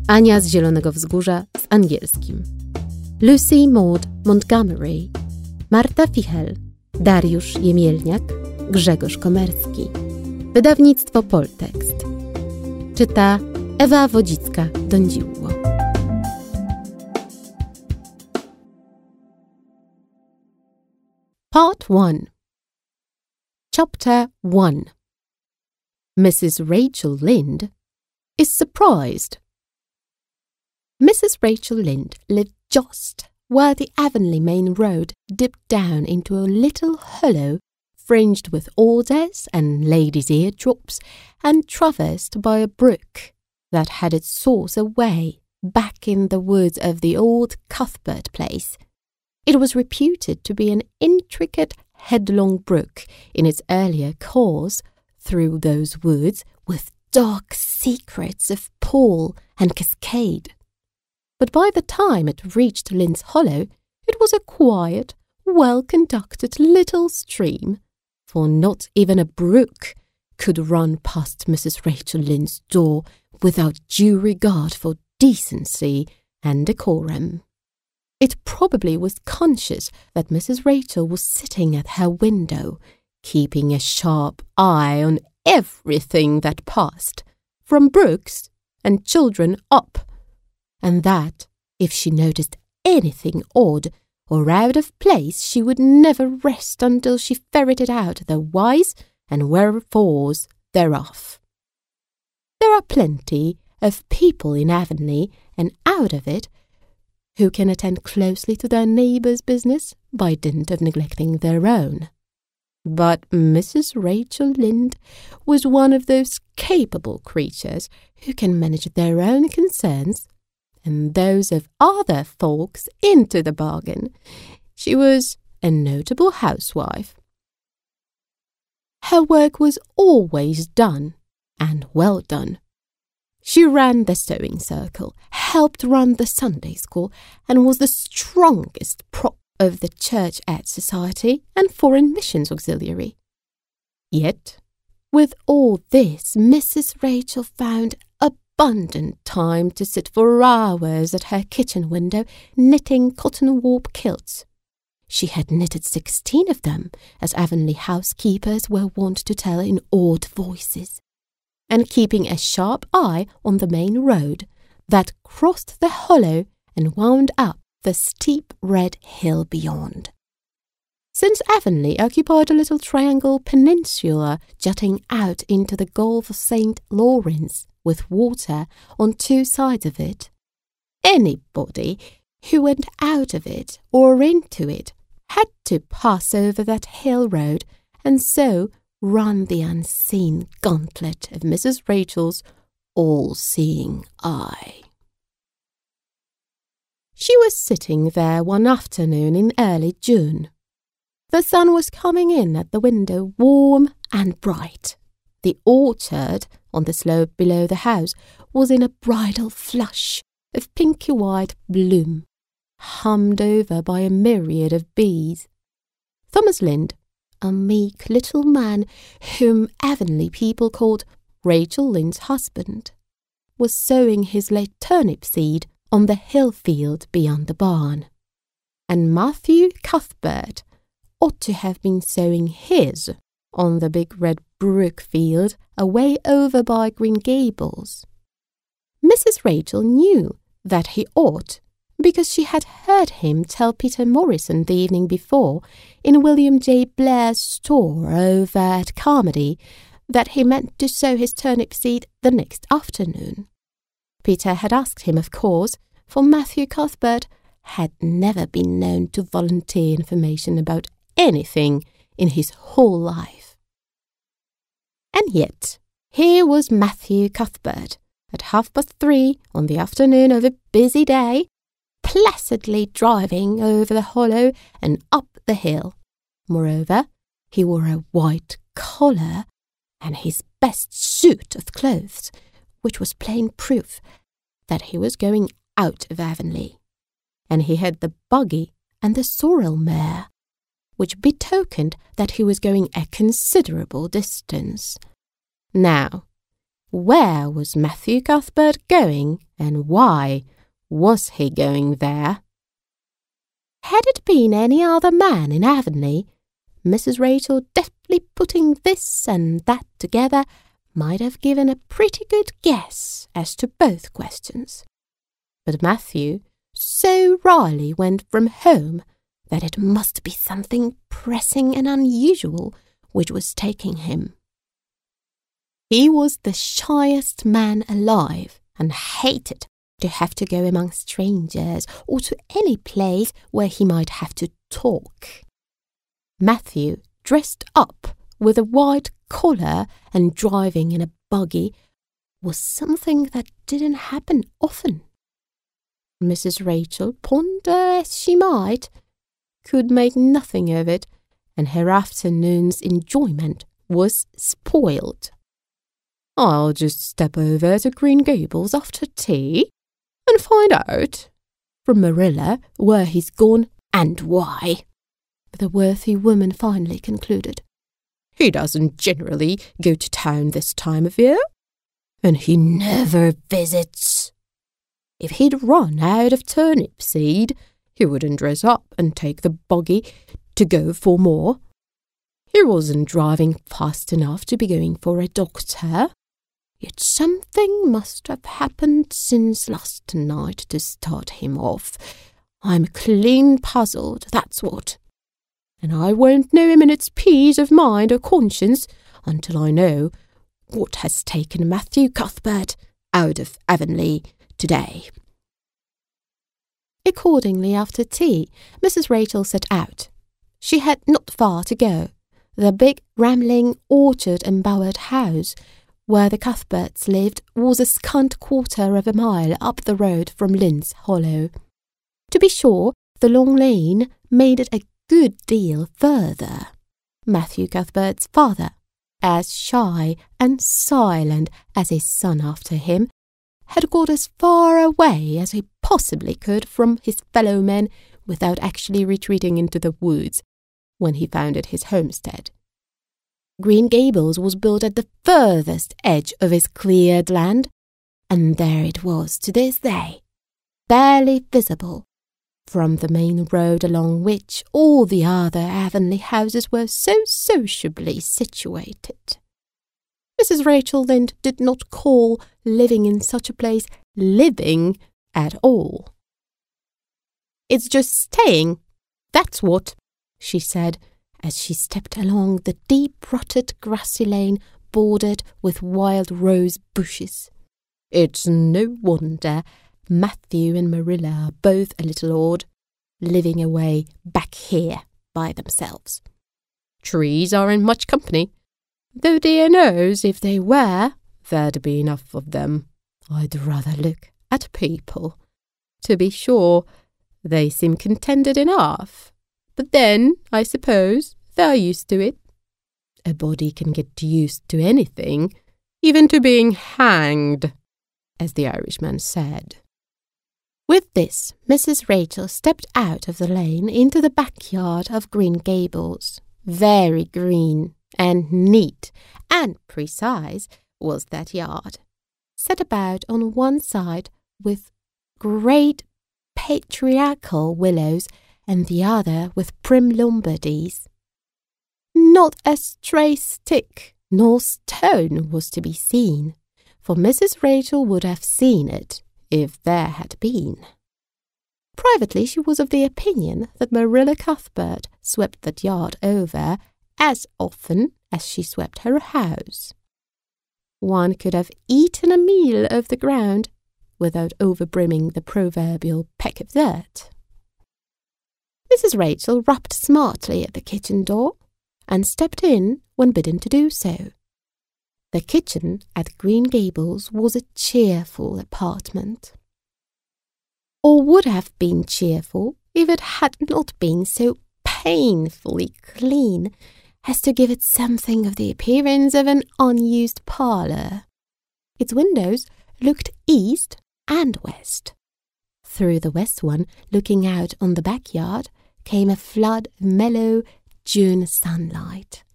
Ania z Zielonego Wzgórza z angielskim, Lucy Maud Montgomery, Marta Fichel, Dariusz Jemielniak, Grzegorz Komerski. Wydawnictwo Poltekst. Czyta Ewa Wodzicka-Dądziło. Part 1. Chapter 1. Mrs. Rachel Lynde is surprised. Mrs. Rachel Lynde lived just where the Avonlea main road dipped down into a little hollow fringed with alders and ladies' eardrops and traversed by a brook that had its source away back in the woods of the old Cuthbert place. It was reputed to be an intricate, headlong brook in its earlier course through those woods with dark secrets of pool and cascade. But by the time it reached Lynde's Hollow, it was a quiet, well-conducted little stream, for not even a brook could run past Mrs. Rachel Lynde's door without due regard for decency and decorum. It probably was conscious that Mrs. Rachel was sitting at her window, keeping a sharp eye on everything that passed, from brooks and children up, and that, if she noticed anything odd or out of place, she would never rest until she ferreted out the whys and wherefores thereof. There are plenty of people in Avonlea and out of it who can attend closely to their neighbours' business by dint of neglecting their own. But Mrs. Rachel Lynde was one of those capable creatures who can manage their own concerns and those of other folks into the bargain. She was a notable housewife. Her work was always done, and well done. She ran the sewing circle, helped run the Sunday school, and was the strongest prop of the Church Ed Society and Foreign Missions Auxiliary. Yet, with all this, Mrs. Rachel found abundant time to sit for hours at her kitchen window knitting cotton warp kilts. She had knitted 16 of them, as Avonlea housekeepers were wont to tell in awed voices, and keeping a sharp eye on the main road that crossed the hollow and wound up the steep red hill beyond. Since Avonlea occupied a little triangle peninsula jutting out into the Gulf of St. Lawrence with water on two sides of it, anybody who went out of it or into it had to pass over that hill road and so run the unseen gauntlet of Mrs. Rachel's all-seeing eye. She was sitting there one afternoon in early June. The sun was coming in at the window warm and bright. The orchard on the slope below the house was in a bridal flush of pinky-white bloom, hummed over by a myriad of bees. Thomas Lynde, a meek little man whom Avonlea people called Rachel Lynde's husband, was sowing his late turnip seed on the hill field beyond the barn, and Matthew Cuthbert ought to have been sowing his on the big red brook field away over by Green Gables. Mrs. Rachel knew that he ought, because she had heard him tell Peter Morrison the evening before in William J. Blair's store over at Carmody that he meant to sow his turnip seed the next afternoon. Peter had asked him, of course, for Matthew Cuthbert had never been known to volunteer information about anything in his whole life. And yet, here was Matthew Cuthbert at 3:30 on the afternoon of a busy day, placidly driving over the hollow and up the hill. Moreover, he wore a white collar and his best suit of clothes, which was plain proof that he was going out of Avonlea, and he had the buggy and the sorrel mare, which betokened that he was going a considerable distance. Now, Where was Matthew Cuthbert going, and why was he going there? Had it been any other man in Avonlea, Mrs. Rachel, deftly putting this and that together, might have given a pretty good guess as to both questions. But Matthew so wryly went from home that it must be something pressing and unusual which was taking him. He was the shyest man alive and hated to have to go among strangers or to any place where he might have to talk. Matthew, dressed up with a white collar and driving in a buggy, was something that didn't happen often. Mrs. Rachel, ponder as she might, could make nothing of it, and her afternoon's enjoyment was spoiled. "I'll just step over to Green Gables after tea and find out from Marilla where he's gone and why," the worthy woman finally concluded. "He doesn't generally go to town this time of year, and he never visits. If he'd run out of turnip seed, he wouldn't dress up and take the buggy to go for more. He wasn't driving fast enough to be going for a doctor. Yet something must have happened since last night to start him off. I'm clean puzzled, that's what. And I won't know a minute's peace of mind or conscience until I know what has taken Matthew Cuthbert out of Avonlea today." Accordingly, after tea, Mrs. Rachel set out. She had not far to go. The big, rambling, orchard-embowered house where the Cuthberts lived was a scant quarter of a mile up the road from Lynde's Hollow. To be sure, the long lane made it a good deal further. Matthew Cuthbert's father, as shy and silent as his son after him, had got as far away as he possibly could from his fellow men without actually retreating into the woods when he founded his homestead. Green Gables was built at the furthest edge of his cleared land, and there it was to this day, barely visible from the main road along which all the other Avonlea houses were so sociably situated. Mrs. Rachel Lynde did not call living in such a place living at all. "It's just staying, that's what," she said, as she stepped along the deep-rutted grassy lane bordered with wild rose bushes. "It's no wonder Matthew and Marilla are both a little odd, living away back here by themselves. Trees aren't much company, though dear knows if they were, there'd be enough of them. I'd rather look at people. To be sure, they seem contented enough. But then, I suppose, they're used to it. A body can get used to anything, even to being hanged, as the Irishman said." With this, Mrs. Rachel stepped out of the lane into the backyard of Green Gables. Very green and neat and precise was that yard, set about on one side with great patriarchal willows and the other with prim Lombardies. Not a stray stick nor stone was to be seen, for Mrs. Rachel would have seen it if there had been. Privately, she was of the opinion that Marilla Cuthbert swept that yard over as often as she swept her house. One could have eaten a meal of the ground without overbrimming the proverbial peck of dirt. Mrs. Rachel rapped smartly at the kitchen door and stepped in when bidden to do so. The kitchen at Green Gables was a cheerful apartment, or would have been cheerful if it had not been so painfully clean as to give it something of the appearance of an unused parlour. Its windows looked east and west. Through the west one, looking out on the backyard, came a flood of mellow June sunlight.